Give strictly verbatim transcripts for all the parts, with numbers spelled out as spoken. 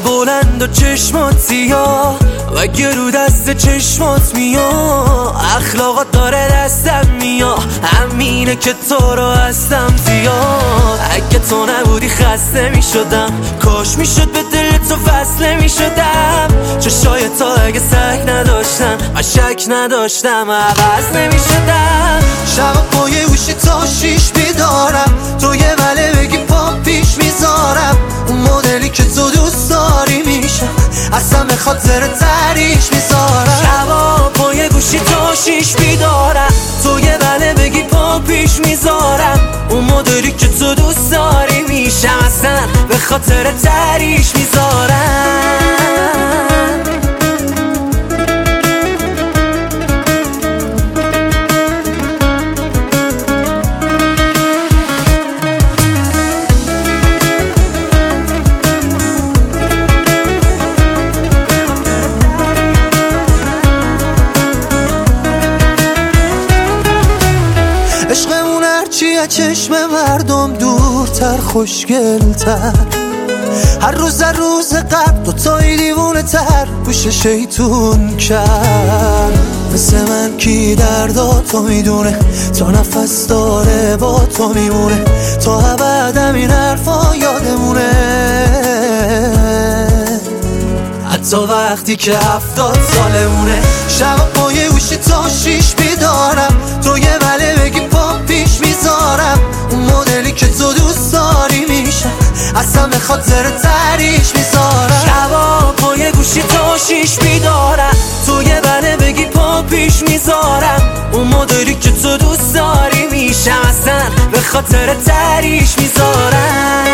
بلند و چشمات سیاه و گرو دست چشمات میاد، اخلاقات داره دستم میاد، همینه که تو رو هستم زیاد. اگه تو نبودی خسته میشدم، کاش میشد به دل تو فصله میشدم. چشای تا اگه سگ نداشتم و شک نداشتم عوض نمیشدم. شب پای گوشی تا شیش بیدارم، تو یه وله بگی پا پیش میذارم. اون مدلی که تو دوست داری میشم، اصلا به خاطر تریش میذارم. شبا پای گوشی تا شیش بیدارم، تو یه وله بگی پا پیش میذارم. اون مدلی که تو دوست داری میشم، اصلا به خاطر تریش میذارم. عشقمون هرچی از چشم مردم دورتر خوشگلتر، هر روز هر روز قبل دوتایی دیوونه تر پوش شیطون کرد. مثل من کی دردا تو میدونه، تا نفس داره با تو میمونه، تا ابد این حرفا یادمونه. حتی وقتی که هفتاد سالمونه. شب پای گوشی تا شیش بیدارم، تو یه وله بگی پا پیش میذارم. اون مدلی که تو دوست داری میشم، اصلا به خاطر تریش میذارم. شبا پای گوشی تا شیش بیدارم، تو یه وله بگی پا پیش میذارم. اون مدلی که تو دوست داری میشم، اصلا به خاطر تریش میذارم.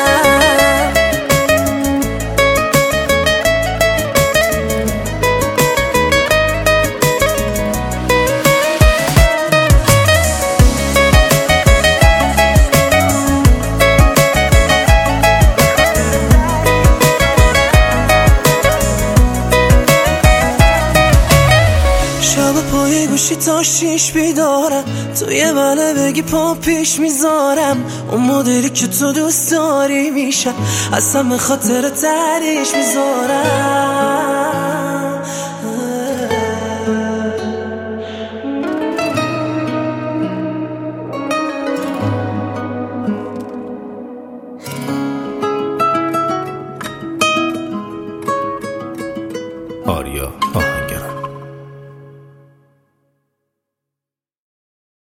شب پای گوشی تا شیش بیدارم، تو یه وله بگی پا پیش میذارم. اون مدلی که تو دوست داری میشم، اصلا به خاطر تریش میذارم. آریا